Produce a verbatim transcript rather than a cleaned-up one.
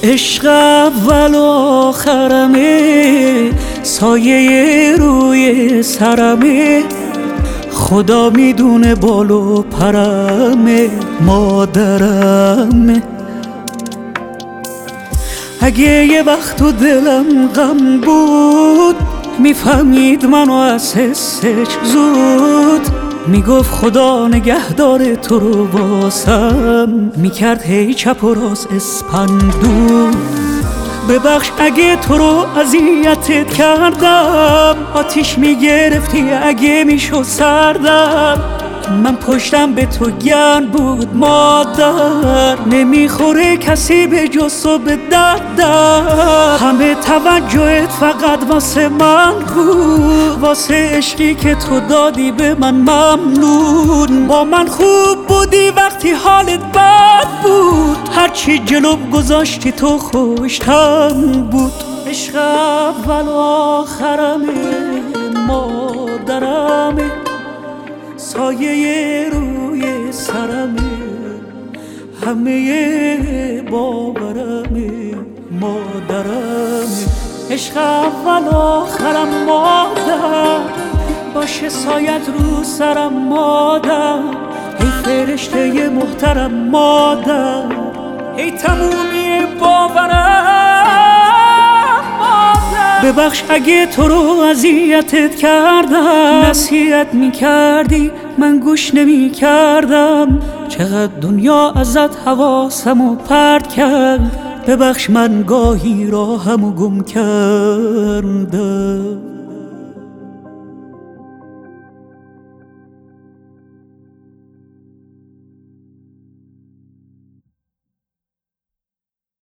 عشق اول و آخرمه، سایه روی سرمه، خدا میدونه بال و پرمه، مادرمه. اگه یه وقت تو دلم غم بود، میفهمید منو از حسش زود، میگفت خدا نگهدار تو رو واسم، میکرد هی چپ و راست اسپندو. ببخش اگه تو رو اذیتت کردم، آتیش میگرفتی اگه میشد سردم. من پشتم به تو گرم بود مادر، نمیخوره کسی به جز تو به دردم. همه توجهت فقط واسه من بود، واسه عشقی که تو دادی به من ممنون. با من خوب بودی وقتی حالت بد بود، هرچی جلوم گذاشتی تو خوشتم بود. عشق اول و آخرمه، مادرمه، سایه روی سرمه، همه باورمه، مادرمه. عشق اول آخرم مادر، باشه سایت رو سرم مادر. ای فرشته محترم مادر، ای تمومی باورم مادر. ببخش اگه تو رو اذیتت کردم، نصیحت میکردی من گوش نمیکردم. چقدر دنیا ازت حواسمو پرت کرد، ببخش من گاهی راهمو گم کردم.